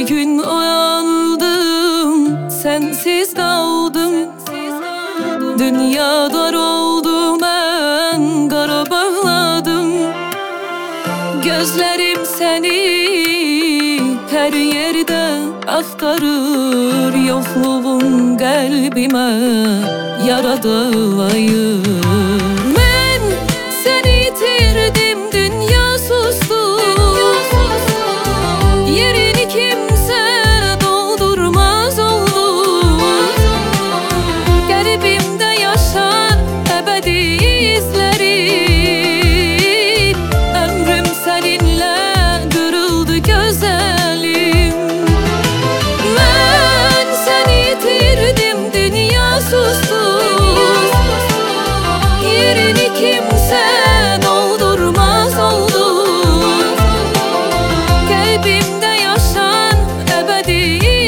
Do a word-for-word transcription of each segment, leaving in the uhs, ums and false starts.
gün uyandım, sensiz kaldım. Dünya dar oldu, ben qara bağladım. Gözlerim seni her yerde axtarır, yokluğun kalbime yaradılayır. Ben seni itirdim, dünya sustu. Yerini kimse doldurmaz oldu. Kalbimde yaşar ebedi izlerim. Ömrüm seninle kırıldı güzelim. Ben seni itirdim, dünya sustu. Yerini kimse doldurmaz oldu. Kalbimde yaşan ebedi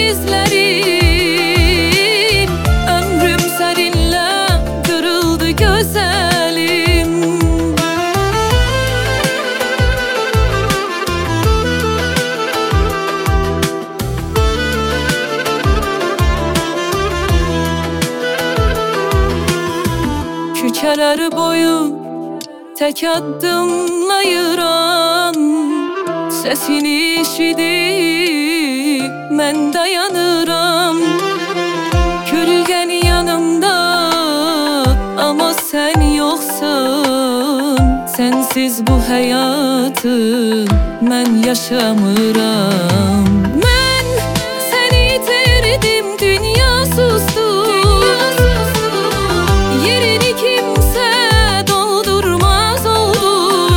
izlerim. Ömrüm seninle kırıldı güzelim. Küçələr boyu tek addımlayıram. Sesini eşidip mən dayanıram. Kölgən yanımda ama sen yoksun. Sensiz bu hayatı mən yaşamıram. Mən seni itirdim, dünya sustu. Yerini kimse doldurmaz oldu.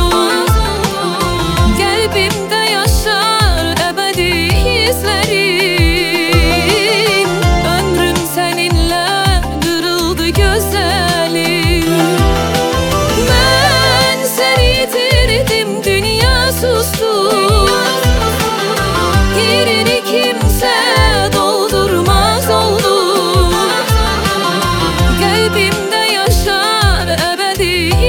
Kalbimde yaşar ebedi izlerim. Ömrüm seninle kırıldı güzelim. Ben seni itirdim, dünya sustu. Yerini kimse doldurmaz oldu. Kalbimde yaşar ebedi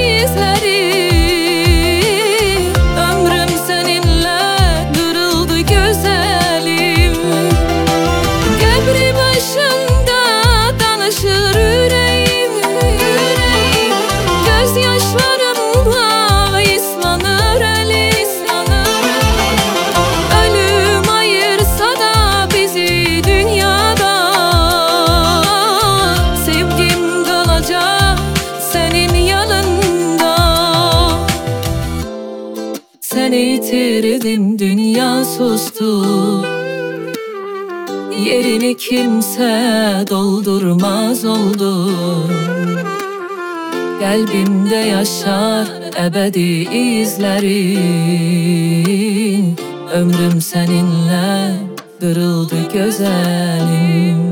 izlerim. Ömrüm seninle kırıldı güzelim. Kabri başında danışır yüreğim. Gözyaşlarımla ıslanır elim. Ölüm ayırsa da bizi dünyadan, sevgim kalacak senin yanında. Seni itirdim, dünya sustu. Yerini kimse doldurmaz oldu. Kalbimde yaşar ebedi izlerin. Ömrüm seninle kırıldı güzelim.